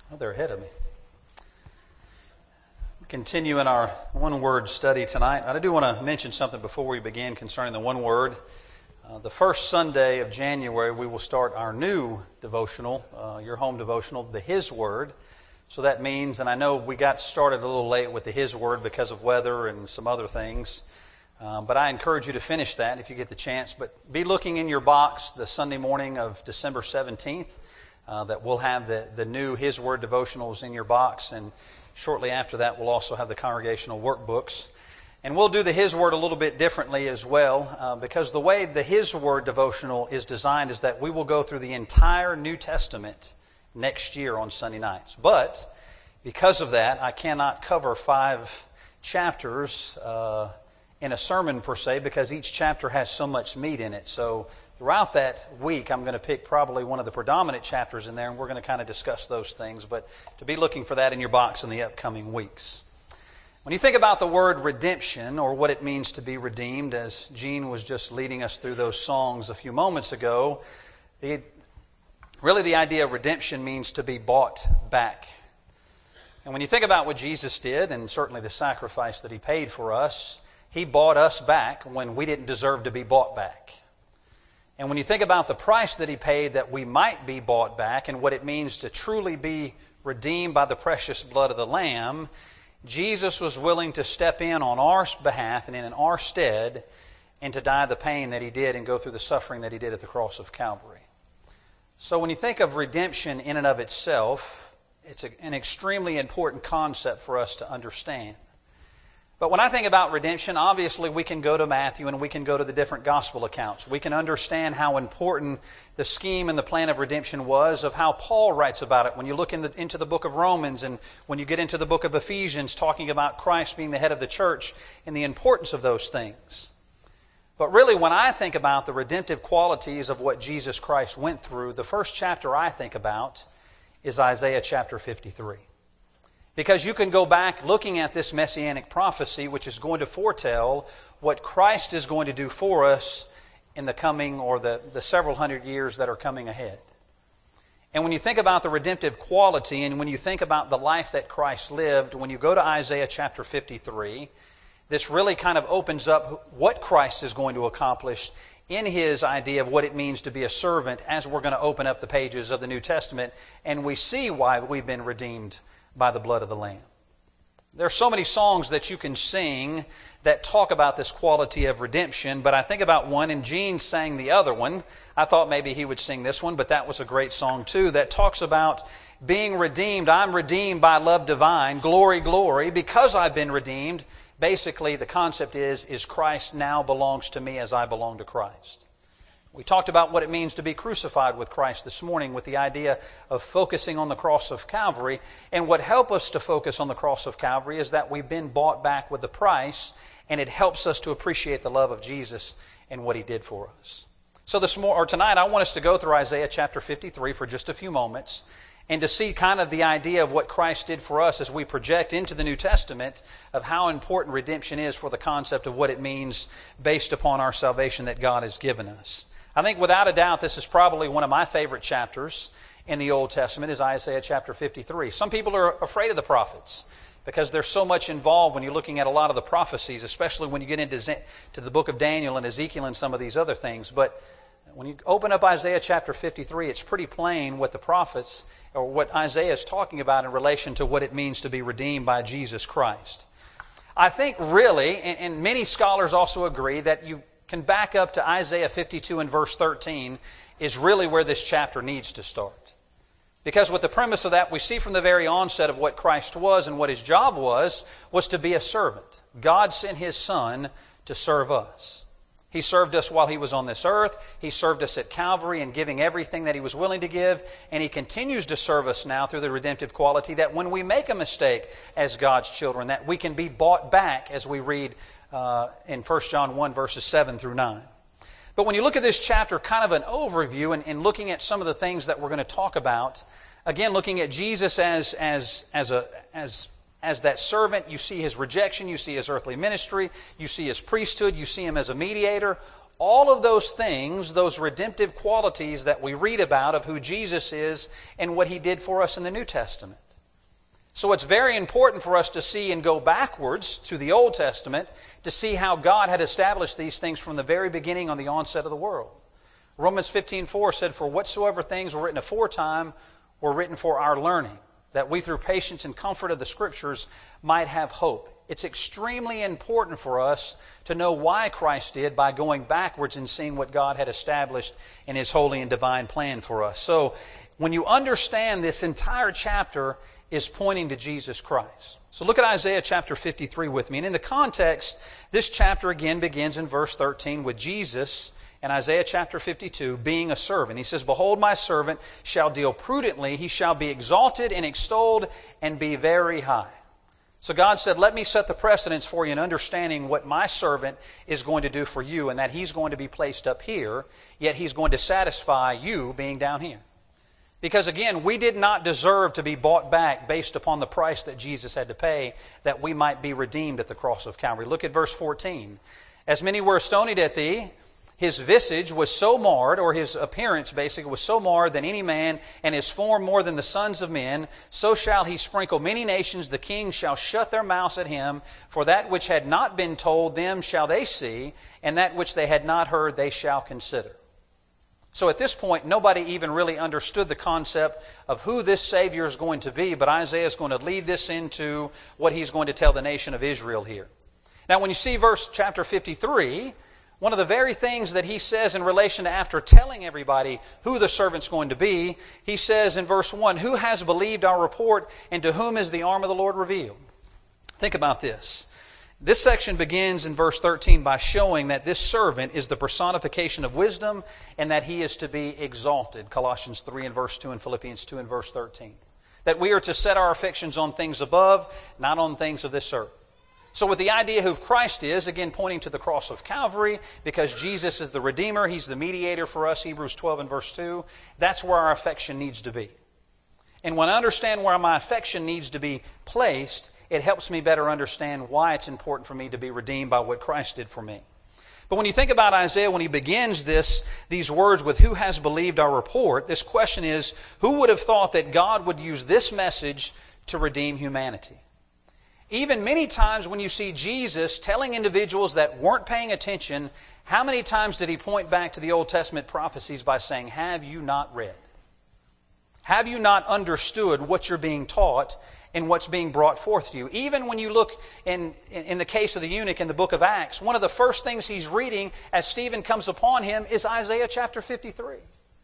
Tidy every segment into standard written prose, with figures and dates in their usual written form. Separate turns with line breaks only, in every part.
Oh, they're ahead of me. Continue in our one-word study tonight. I do want to mention something before we begin concerning the one word. The first Sunday of January, we will start our new devotional, your home devotional, the His Word. So that means, and I know we got started a little late with the His Word because of weather and some other things, but I encourage you to finish that if you get the chance. But be looking in your box the Sunday morning of December 17th. That we'll have the new His Word devotionals in your box, and shortly after that we'll also have the congregational workbooks. And we'll do the His Word a little bit differently as well, because the way the His Word devotional is designed is that we will go through the entire New Testament next year on Sunday nights. But because of that, I cannot cover 5 chapters in a sermon per se, because each chapter has so much meat in it. So throughout that week, I'm going to pick probably one of the predominant chapters in there, and we're going to kind of discuss those things. But to be looking for that in your box in the upcoming weeks. When you think about the word redemption, or what it means to be redeemed, as Gene was just leading us through those songs a few moments ago, really the idea of redemption means to be bought back. And when you think about what Jesus did, and certainly the sacrifice that He paid for us, He bought us back when we didn't deserve to be bought back. And when you think about the price that He paid that we might be bought back, and what it means to truly be redeemed by the precious blood of the Lamb, Jesus was willing to step in on our behalf and in our stead, and to die the pain that He did and go through the suffering that He did at the cross of Calvary. So when you think of redemption in and of itself, it's an extremely important concept for us to understand. But when I think about redemption, obviously we can go to Matthew and we can go to the different gospel accounts. We can understand how important the scheme and the plan of redemption was, of how Paul writes about it when you look into the book of Romans, and when you get into the book of Ephesians, talking about Christ being the head of the church and the importance of those things. But really, when I think about the redemptive qualities of what Jesus Christ went through, the first chapter I think about is Isaiah chapter 53. Because you can go back looking at this messianic prophecy, which is going to foretell what Christ is going to do for us in the coming, or the several hundred years that are coming ahead. And when you think about the redemptive quality, and when you think about the life that Christ lived, when you go to Isaiah chapter 53, this really kind of opens up what Christ is going to accomplish in His idea of what it means to be a servant, as we're going to open up the pages of the New Testament, and we see why we've been redeemed by the blood of the Lamb. There are so many songs that you can sing that talk about this quality of redemption, but I think about one, and Gene sang the other one. I thought maybe he would sing this one, but that was a great song too, that talks about being redeemed. I'm redeemed by love divine, glory, glory, because I've been redeemed. Basically, the concept is Christ now belongs to me as I belong to Christ. We talked about what it means to be crucified with Christ this morning, with the idea of focusing on the cross of Calvary. And what helps us to focus on the cross of Calvary is that we've been bought back with the price, and it helps us to appreciate the love of Jesus and what He did for us. So tonight, I want us to go through Isaiah chapter 53 for just a few moments, and to see kind of the idea of what Christ did for us as we project into the New Testament, of how important redemption is for the concept of what it means based upon our salvation that God has given us. I think without a doubt this is probably one of my favorite chapters in the Old Testament, is Isaiah chapter 53. Some people are afraid of the prophets because there's so much involved when you're looking at a lot of the prophecies, especially when you get into the book of Daniel and Ezekiel and some of these other things. But when you open up Isaiah chapter 53, it's pretty plain what the prophets, or what Isaiah is talking about in relation to what it means to be redeemed by Jesus Christ. I think really, and many scholars also agree, that you can back up to Isaiah 52 and verse 13 is really where this chapter needs to start. Because with the premise of that, we see from the very onset of what Christ was and what His job was to be a servant. God sent His Son to serve us. He served us while He was on this earth. He served us at Calvary in giving everything that He was willing to give. And He continues to serve us now through the redemptive quality that when we make a mistake as God's children, that we can be bought back, as we read in 1 John 1 verses 7 through 9. But when you look at this chapter, kind of an overview, and looking at some of the things that we're going to talk about, again, looking at Jesus as that servant, you see His rejection, you see His earthly ministry, you see His priesthood, you see Him as a mediator. all of those things, those redemptive qualities that we read about of who Jesus is and what He did for us in the New Testament. So it's very important for us to see and go backwards to the Old Testament to see how God had established these things from the very beginning on the onset of the world. Romans 15:4 said, "For whatsoever things were written aforetime were written for our learning, that we through patience and comfort of the Scriptures might have hope." It's extremely important for us to know why Christ did by going backwards and seeing what God had established in His holy and divine plan for us. So when you understand this entire chapter is pointing to Jesus Christ. So look at Isaiah chapter 53 with me. And in the context, this chapter again begins in verse 13 with Jesus in Isaiah chapter 52 being a servant. He says, "Behold, my servant shall deal prudently. He shall be exalted and extolled and be very high." So God said, let me set the precedence for you in understanding what my servant is going to do for you, and that He's going to be placed up here, yet He's going to satisfy you being down here. Because again, we did not deserve to be bought back based upon the price that Jesus had to pay that we might be redeemed at the cross of Calvary. Look at verse 14. "As many were astonied at thee, His visage was so marred," or his appearance basically was so marred, "than any man, and his form more than the sons of men. So shall He sprinkle many nations. The kings shall shut their mouths at Him. For that which had not been told them shall they see, and that which they had not heard they shall consider." So at this point, nobody even really understood the concept of who this Savior is going to be, but Isaiah is going to lead this into what he's going to tell the nation of Israel here. Now when you see chapter 53, one of the very things that he says in relation to after telling everybody who the servant's going to be, he says in verse 1, "Who has believed our report, and to whom is the arm of the Lord revealed?" Think about this. This section begins in verse 13 by showing that this servant is the personification of wisdom and that he is to be exalted. Colossians 3 and verse 2 and Philippians 2 and verse 13. That we are to set our affections on things above, not on things of this earth. So with the idea who Christ is, again pointing to the cross of Calvary, because Jesus is the Redeemer, He's the mediator for us, Hebrews 12 and verse 2, that's where our affection needs to be. And when I understand where my affection needs to be placed, it helps me better understand why it's important for me to be redeemed by what Christ did for me. But when you think about Isaiah, when he begins these words with "who has believed our report," this question is, who would have thought that God would use this message to redeem humanity? Even many times when you see Jesus telling individuals that weren't paying attention, how many times did He point back to the Old Testament prophecies by saying, "Have you not read? Have you not understood what you're being taught and what's being brought forth to you?" Even when you look in the case of the eunuch in the book of Acts, one of the first things he's reading as Stephen comes upon him is Isaiah chapter 53.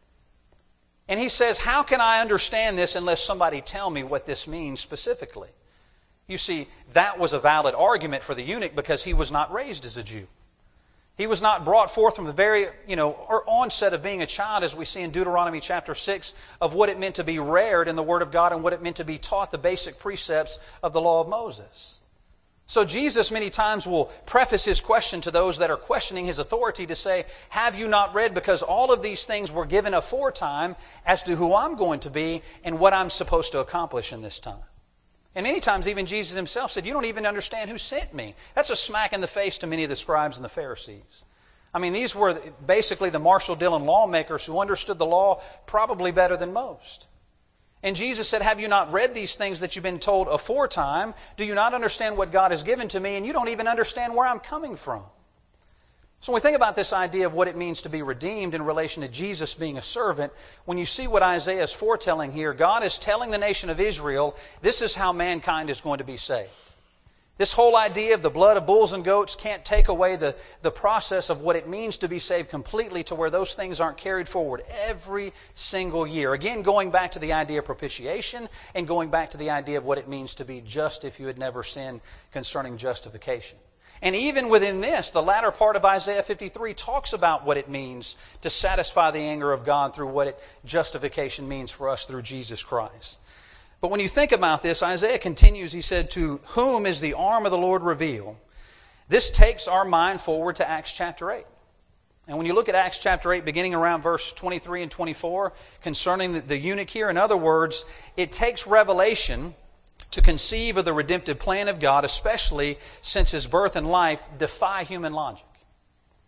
And he says, how can I understand this unless somebody tell me what this means specifically? You see, that was a valid argument for the eunuch because he was not raised as a Jew. He was not brought forth from the very, onset of being a child, as we see in Deuteronomy chapter 6, of what it meant to be reared in the Word of God and what it meant to be taught the basic precepts of the law of Moses. So Jesus many times will preface His question to those that are questioning His authority to say, have you not read? Because all of these things were given aforetime as to who I'm going to be and what I'm supposed to accomplish in this time. And many times even Jesus Himself said, you don't even understand who sent me. That's a smack in the face to many of the scribes and the Pharisees. I mean, these were basically the Marshall Dillon lawmakers who understood the law probably better than most. And Jesus said, have you not read these things that you've been told aforetime? Do you not understand what God has given to me? And you don't even understand where I'm coming from. So when we think about this idea of what it means to be redeemed in relation to Jesus being a servant, when you see what Isaiah is foretelling here, God is telling the nation of Israel, this is how mankind is going to be saved. This whole idea of the blood of bulls and goats can't take away the process of what it means to be saved completely to where those things aren't carried forward every single year. Again, going back to the idea of propitiation and going back to the idea of what it means to be just if you had never sinned concerning justification. And even within this, the latter part of Isaiah 53 talks about what it means to satisfy the anger of God through what justification means for us through Jesus Christ. But when you think about this, Isaiah continues, he said, to whom is the arm of the Lord revealed? This takes our mind forward to Acts chapter 8. And when you look at Acts chapter 8, beginning around verse 23 and 24, concerning the eunuch here, in other words, it takes revelation to conceive of the redemptive plan of God, especially since His birth and life defy human logic.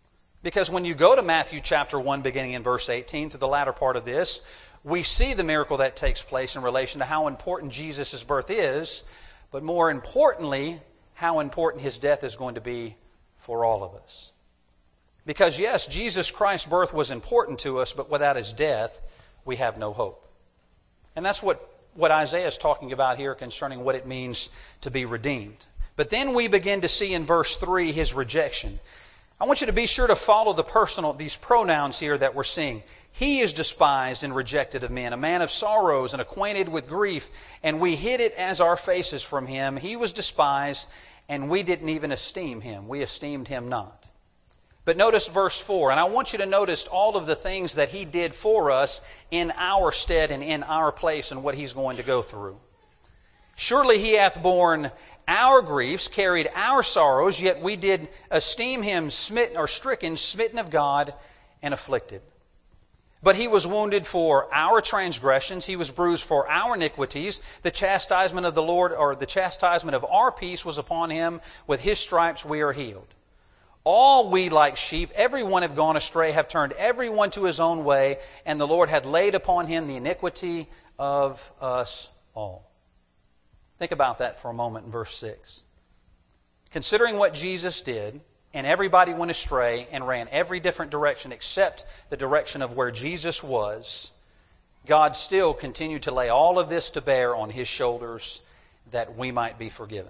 Because when you go to Matthew chapter 1, beginning in verse 18, to the latter part of this, we see the miracle that takes place in relation to how important Jesus' birth is, but more importantly, how important His death is going to be for all of us. Because yes, Jesus Christ's birth was important to us, but without His death, we have no hope. And that's what Isaiah is talking about here concerning what it means to be redeemed. But then we begin to see in verse 3 His rejection. I want you to be sure to follow these pronouns here that we're seeing. He is despised and rejected of men, a man of sorrows and acquainted with grief, and we hid it as our faces from Him. He was despised, and we didn't even esteem Him. We esteemed Him not. But notice verse 4, and I want you to notice all of the things that He did for us in our stead and in our place and what He's going to go through. Surely He hath borne our griefs, carried our sorrows, yet we did esteem Him smitten or stricken, smitten of God, and afflicted. But He was wounded for our transgressions, He was bruised for our iniquities. The chastisement of the Lord, or the chastisement of our peace, was upon Him. With His stripes we are healed. All we like sheep, every one have gone astray, have turned every one to his own way, and the Lord had laid upon Him the iniquity of us all. Think about that for a moment in verse 6. Considering what Jesus did, and everybody went astray and ran every different direction except the direction of where Jesus was, God still continued to lay all of this to bear on His shoulders that we might be forgiven.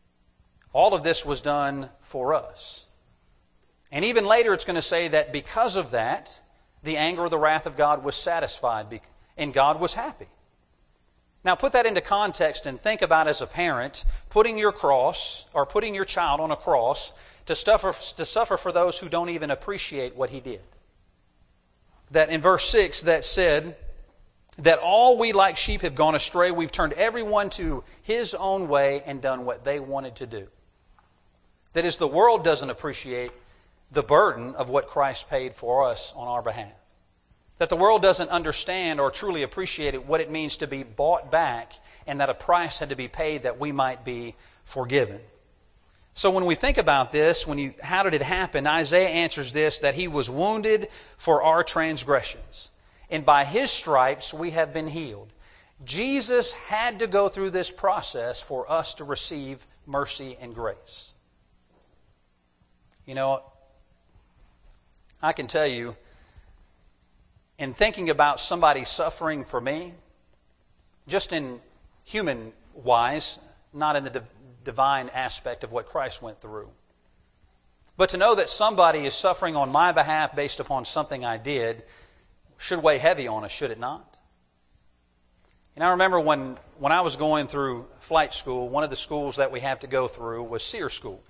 All of this was done for us. And even later it's going to say that because of that, the anger or the wrath of God was satisfied and God was happy. Now put that into context and think about, as a parent, putting your child on a cross to suffer for those who don't even appreciate what He did. That in verse 6 that said that all we like sheep have gone astray, we've turned everyone to his own way and done what they wanted to do. That is, the world doesn't appreciate the burden of what Christ paid for us on our behalf. That the world doesn't understand or truly appreciate what it means to be bought back, and that a price had to be paid that we might be forgiven. So when we think about this, how did it happen? Isaiah answers this, that He was wounded for our transgressions, and by His stripes we have been healed. Jesus had to go through this process for us to receive mercy and grace. You know, I can tell you, in thinking about somebody suffering for me, just in human wise, not in the divine aspect of what Christ went through, but to know that somebody is suffering on my behalf based upon something I did should weigh heavy on us, should it not? And I remember when I was going through flight school, one of the schools that we had to go through was SEER school.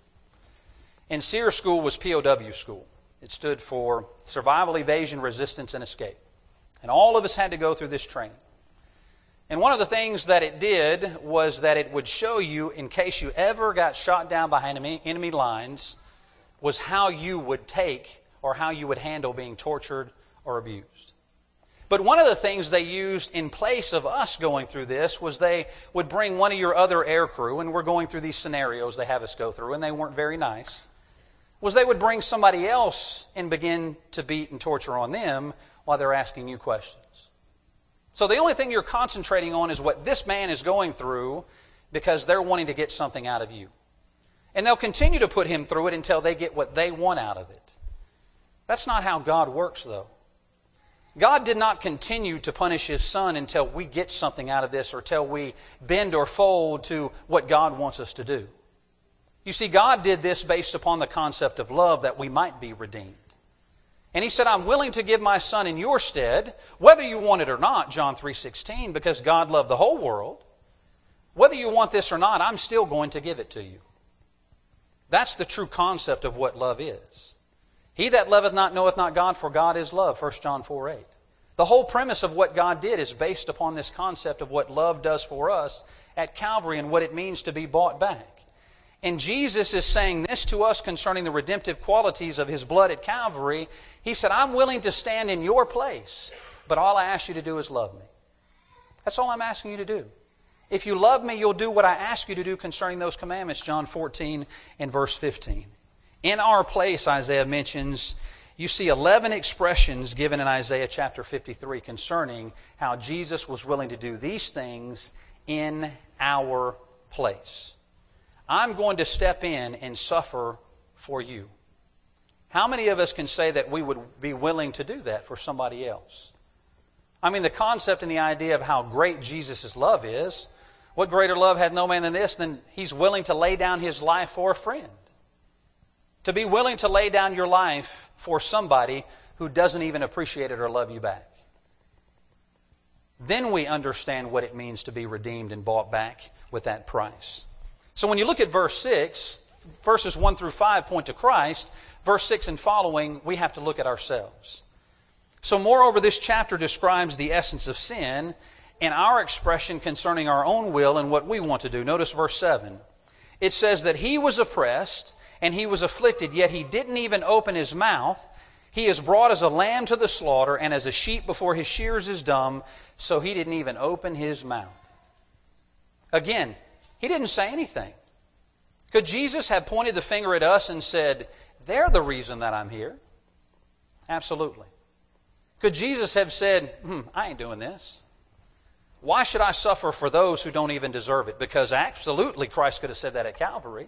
And SEER school was POW school. It stood for Survival, Evasion, Resistance, and Escape. And all of us had to go through this training. And one of the things that it did was that it would show you, in case you ever got shot down behind enemy lines, was how you would take or how you would handle being tortured or abused. But one of the things they used in place of us going through this was they would bring one of your other air crew, and we're going through these scenarios they have us go through, and they weren't very nice, was they would bring somebody else and begin to beat and torture on them while they're asking you questions. So the only thing you're concentrating on is what this man is going through, because they're wanting to get something out of you. And they'll continue to put him through it until they get what they want out of it. That's not how God works, though. God did not continue to punish His Son until we get something out of this, or till we bend or fold to what God wants us to do. You see, God did this based upon the concept of love, that we might be redeemed. And He said, I'm willing to give my Son in your stead, whether you want it or not, John 3:16, because God loved the whole world. Whether you want this or not, I'm still going to give it to you. That's the true concept of what love is. He that loveth not knoweth not God, for God is love, 1 John 4:8. The whole premise of what God did is based upon this concept of what love does for us at Calvary and what it means to be bought back. And Jesus is saying this to us concerning the redemptive qualities of His blood at Calvary. He said, I'm willing to stand in your place, but all I ask you to do is love me. That's all I'm asking you to do. If you love me, you'll do what I ask you to do concerning those commandments, John 14 and verse 15. In our place, Isaiah mentions, you see 11 expressions given in Isaiah chapter 53 concerning how Jesus was willing to do these things in our place. I'm going to step in and suffer for you. How many of us can say that we would be willing to do that for somebody else? I mean, the concept and the idea of how great Jesus' love is, what greater love hath no man than this, than He's willing to lay down His life for a friend. To be willing to lay down your life for somebody who doesn't even appreciate it or love you back. Then we understand what it means to be redeemed and bought back with that price. So when you look at verse 6, verses 1 through 5 point to Christ. Verse 6 and following, we have to look at ourselves. So moreover, this chapter describes the essence of sin and our expression concerning our own will and what we want to do. Notice verse 7. It says that He was oppressed and He was afflicted, yet He didn't even open His mouth. He is brought as a lamb to the slaughter, and as a sheep before his shearers is dumb, so He didn't even open His mouth. Again, He didn't say anything. Could Jesus have pointed the finger at us and said, they're the reason that I'm here? Absolutely. Could Jesus have said, I ain't doing this. Why should I suffer for those who don't even deserve it? Because absolutely Christ could have said that at Calvary.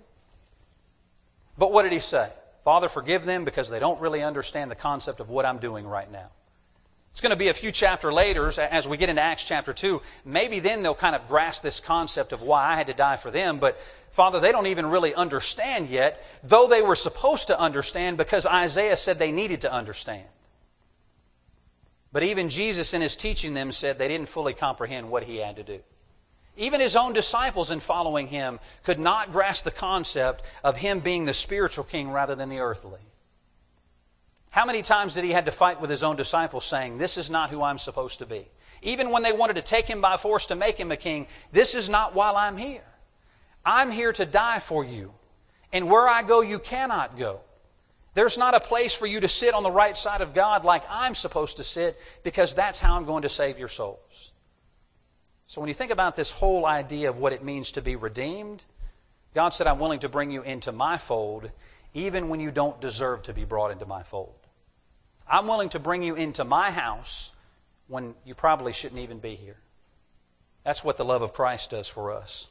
But what did He say? Father, forgive them because they don't really understand the concept of what I'm doing right now. It's going to be a few chapters later, as we get into Acts chapter 2, maybe then they'll kind of grasp this concept of why I had to die for them. But Father, they don't even really understand yet, though they were supposed to understand because Isaiah said they needed to understand. But even Jesus in His teaching them said they didn't fully comprehend what He had to do. Even His own disciples in following Him could not grasp the concept of Him being the spiritual king rather than the earthly. How many times did He had to fight with His own disciples saying, this is not who I'm supposed to be? Even when they wanted to take Him by force to make Him a king, this is not why I'm here. I'm here to die for you. And where I go, you cannot go. There's not a place for you to sit on the right side of God like I'm supposed to sit, because that's how I'm going to save your souls. So when you think about this whole idea of what it means to be redeemed, God said, I'm willing to bring you into my fold, even when you don't deserve to be brought into my fold. I'm willing to bring you into my house when you probably shouldn't even be here. That's what the love of Christ does for us.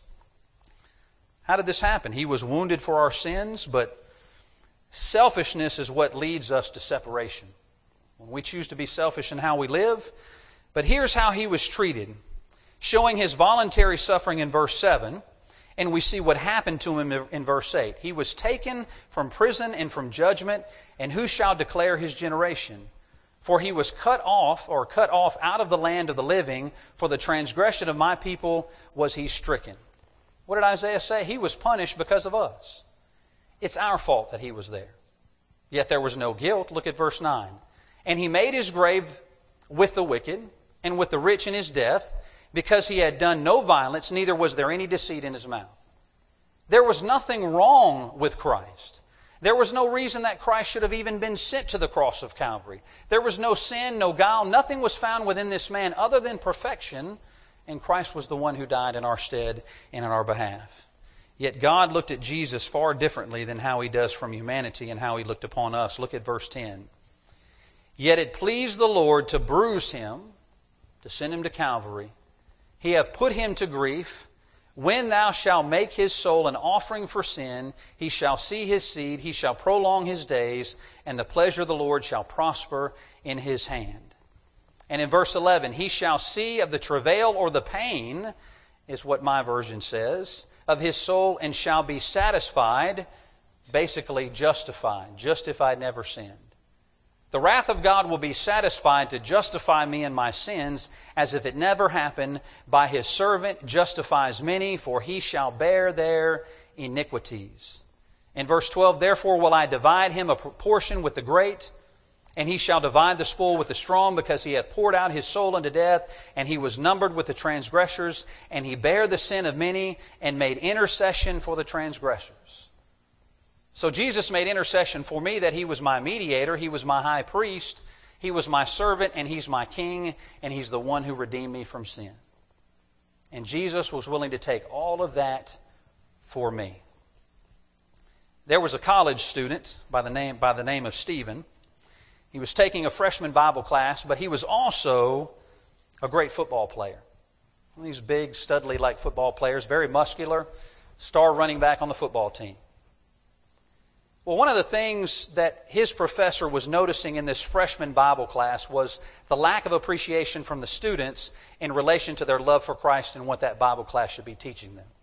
How did this happen? He was wounded for our sins, but selfishness is what leads us to separation. When we choose to be selfish in how we live. But here's how He was treated, showing His voluntary suffering in verse 7. And we see what happened to Him in verse 8. He was taken from prison and from judgment, and who shall declare His generation? For He was cut off out of the land of the living. For the transgression of my people was He stricken. What did Isaiah say? He was punished because of us. It's our fault that He was there. Yet there was no guilt. Look at verse 9. And He made His grave with the wicked and with the rich in His death, because He had done no violence, neither was there any deceit in His mouth. There was nothing wrong with Christ. There was no reason that Christ should have even been sent to the cross of Calvary. There was no sin, no guile. Nothing was found within this man other than perfection, and Christ was the one who died in our stead and in our behalf. Yet God looked at Jesus far differently than how He does from humanity and how He looked upon us. Look at verse 10. Yet it pleased the Lord to bruise Him, to send Him to Calvary. He hath put Him to grief. When thou shalt make His soul an offering for sin, He shall see His seed, He shall prolong His days, and the pleasure of the Lord shall prosper in His hand. And in verse 11, He shall see of the travail or the pain, is what my version says, of His soul, and shall be satisfied, basically justified, just if I'd never sinned. The wrath of God will be satisfied to justify me in my sins, as if it never happened. By His servant justifies many, for he shall bear their iniquities. In verse 12, therefore will I divide him a portion with the great, and he shall divide the spoil with the strong, because he hath poured out his soul unto death, and he was numbered with the transgressors, and he bare the sin of many, and made intercession for the transgressors. So Jesus made intercession for me, that He was my mediator, He was my high priest, He was my servant, and He's my king, and He's the one who redeemed me from sin. And Jesus was willing to take all of that for me. There was a college student by the name of Stephen. He was taking a freshman Bible class, but he was also a great football player. One of these big, studly-like football players, very muscular, star running back on the football team. Well, one of the things that his professor was noticing in this freshman Bible class was the lack of appreciation from the students in relation to their love for Christ and what that Bible class should be teaching them.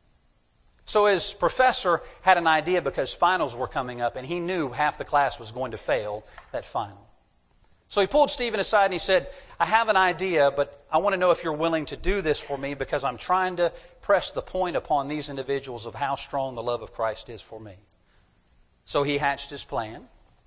So his professor had an idea because finals were coming up and he knew half the class was going to fail that final. So he pulled Stephen aside and he said, I have an idea, but I want to know if you're willing to do this for me because I'm trying to press the point upon these individuals of how strong the love of Christ is for me. So he hatched his plan.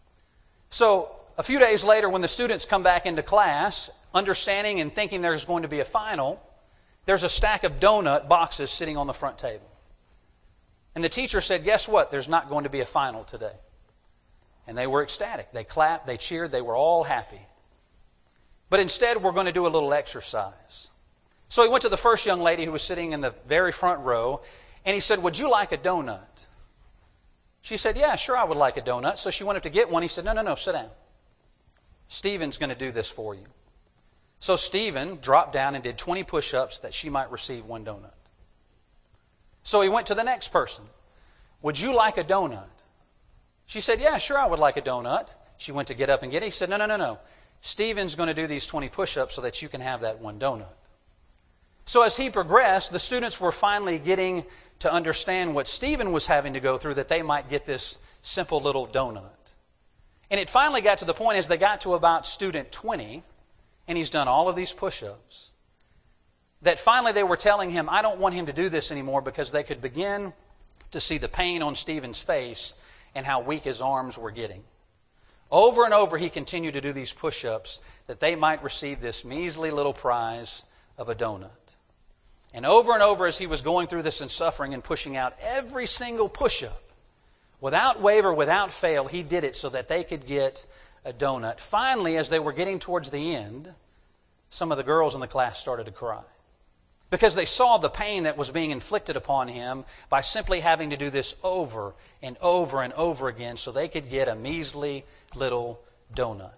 So a few days later, when the students come back into class, understanding and thinking there's going to be a final, there's a stack of donut boxes sitting on the front table. And the teacher said, guess what? There's not going to be a final today. And they were ecstatic. They clapped, they cheered, they were all happy. But instead, we're going to do a little exercise. So he went to the first young lady who was sitting in the very front row, and he said, would you like a donut? She said, yeah, sure, I would like a donut. So she went up to get one. He said, no, sit down. Stephen's going to do this for you. So Stephen dropped down and did 20 push-ups that she might receive one donut. So he went to the next person. Would you like a donut? She said, yeah, sure, I would like a donut. She went to get up and get it. He said, no. Stephen's going to do these 20 push-ups so that you can have that one donut. So as he progressed, the students were finally getting to understand what Stephen was having to go through that they might get this simple little donut. And it finally got to the point as they got to about student 20, and he's done all of these push-ups, that finally they were telling him, I don't want him to do this anymore, because they could begin to see the pain on Stephen's face and how weak his arms were getting. Over and over he continued to do these push-ups that they might receive this measly little prize of a donut. And over as he was going through this and suffering and pushing out every single push-up, without waver, without fail, he did it so that they could get a donut. Finally, as they were getting towards the end, some of the girls in the class started to cry, because they saw the pain that was being inflicted upon him by simply having to do this over and over again so they could get a measly little donut.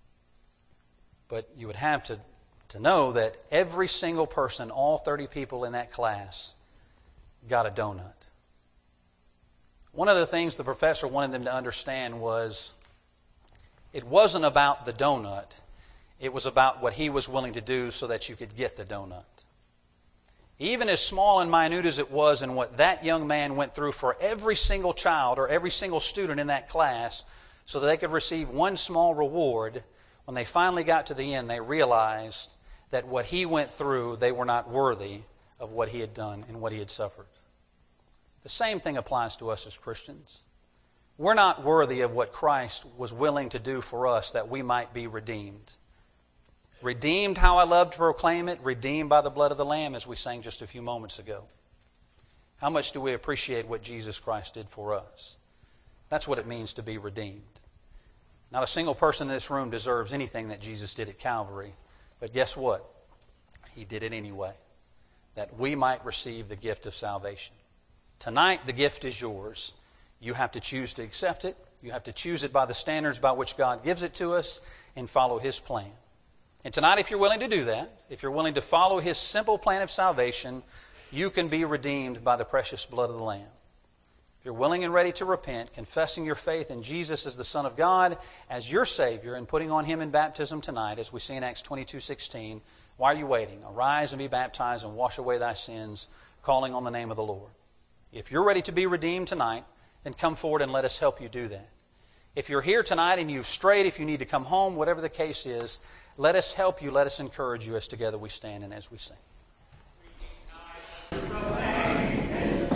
But you would have to know that every single person, all 30 people in that class, got a donut. One of the things the professor wanted them to understand was it wasn't about the donut. It was about what he was willing to do so that you could get the donut. Even as small and minute as it was in what that young man went through for every single child or every single student in that class so that they could receive one small reward, when they finally got to the end, they realized that what he went through, they were not worthy of what he had done and what he had suffered. The same thing applies to us as Christians. We're not worthy of what Christ was willing to do for us that we might be redeemed. Redeemed, how I love to proclaim it, redeemed by the blood of the Lamb, as we sang just a few moments ago. How much do we appreciate what Jesus Christ did for us? That's what it means to be redeemed. Not a single person in this room deserves anything that Jesus did at Calvary. But guess what? He did it anyway, that we might receive the gift of salvation. Tonight, the gift is yours. You have to choose to accept it. You have to choose it by the standards by which God gives it to us and follow His plan. And tonight, if you're willing to do that, if you're willing to follow His simple plan of salvation, you can be redeemed by the precious blood of the Lamb. If you're willing and ready to repent, confessing your faith in Jesus as the Son of God, as your Savior, and putting on Him in baptism tonight, as we see in Acts 22:16, why are you waiting? Arise and be baptized and wash away thy sins, calling on the name of the Lord. If you're ready to be redeemed tonight, then come forward and let us help you do that. If you're here tonight and you've strayed, if you need to come home, whatever the case is, let us help you, let us encourage you as together we stand and as we sing.